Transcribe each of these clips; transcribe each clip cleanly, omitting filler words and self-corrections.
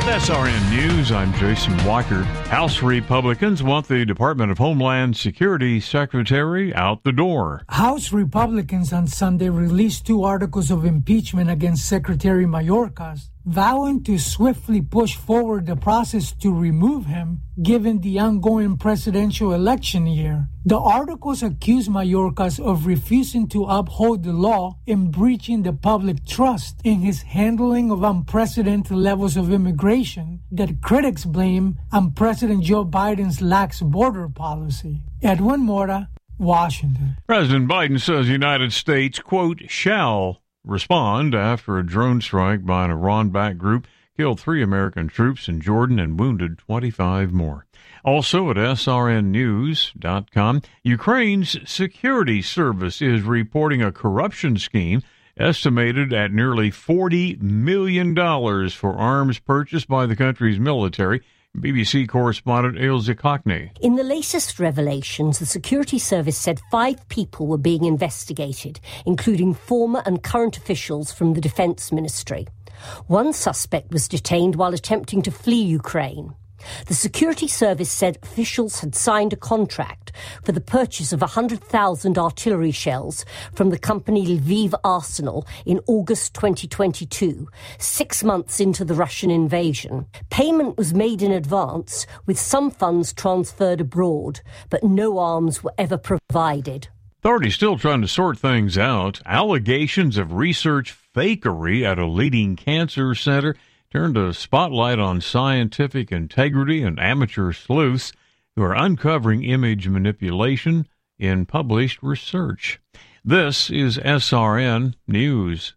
SRN News, I'm Jason Walker. House Republicans want the Department of Homeland Security Secretary out the door. House Republicans on Sunday released 2 articles of impeachment against Secretary Mayorkas, vowing to swiftly push forward the process to remove him given the ongoing presidential election year. The articles accuse Mayorkas of refusing to uphold the law and breaching the public trust in his handling of unprecedented levels of immigration that critics blame on President Joe Biden's lax border policy. Edwin Mora, Washington. President Biden says the United States, quote, shall respond after a drone strike by an Iran-backed group killed 3 American troops in Jordan and wounded 25 more. Also at srnnews.com, Ukraine's security service is reporting a corruption scheme estimated at nearly $40 million for arms purchased by the country's military. BBC correspondent Ilse Cockney. In the latest revelations, the security service said 5 people were being investigated, including former and current officials from the Defense Ministry. One suspect was detained while attempting to flee Ukraine. The security service said officials had signed a contract for the purchase of 100,000 artillery shells from the company Lviv Arsenal in August 2022, 6 months into the Russian invasion. Payment was made in advance, with some funds transferred abroad, but no arms were ever provided. Authorities still trying to sort things out. Allegations of research fakery at a leading cancer center turned a spotlight on scientific integrity and amateur sleuths who are uncovering image manipulation in published research. This is SRN News.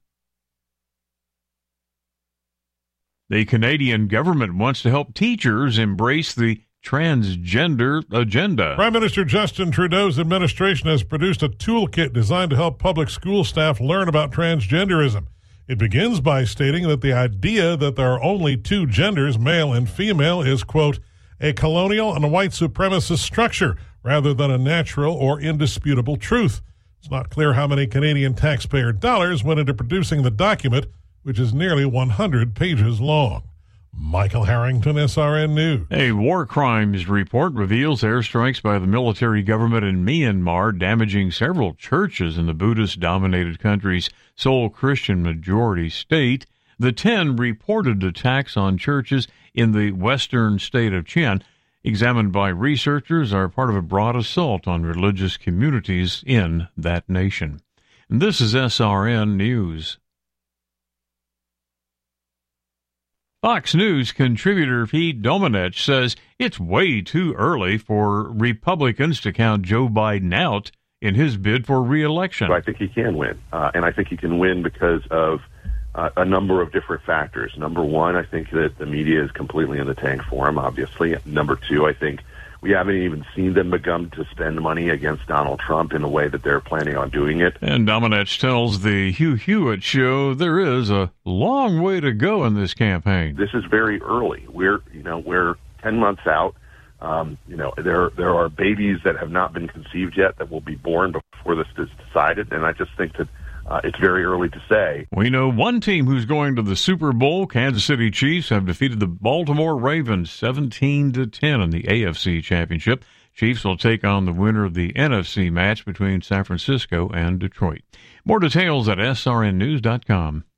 The Canadian government wants to help teachers embrace the transgender agenda. Prime Minister Justin Trudeau's administration has produced a toolkit designed to help public school staff learn about transgenderism. It begins by stating that the idea that there are only 2 genders, male and female, is, quote, a colonial and a white supremacist structure rather than a natural or indisputable truth. It's not clear how many Canadian taxpayer dollars went into producing the document, which is nearly 100 pages long. Michael Harrington, SRN News. A war crimes report reveals airstrikes by the military government in Myanmar damaging several churches in the Buddhist-dominated country's sole Christian majority state. The 10 reported attacks on churches in the western state of Qian, examined by researchers, are part of a broad assault on religious communities in that nation. And this is SRN News. Fox News contributor Pete Domenech says it's way too early for Republicans to count Joe Biden out in his bid for re-election. I think he can win, and I think he can win because of a number of different factors. Number one, I think that the media is completely in the tank for him, obviously. Number two, I think we haven't even seen them begin to spend money against Donald Trump in the way that they're planning on doing it. And Domenech tells the Hugh Hewitt Show there is a long way to go in this campaign. This is very early. We're 10 months out. There are babies that have not been conceived yet that will be born before this is decided, and I just think that it's very early to say. We know one team who's going to the Super Bowl. Kansas City Chiefs have defeated the Baltimore Ravens 17-10 in the AFC Championship. Chiefs will take on the winner of the NFC match between San Francisco and Detroit. More details at srnnews.com.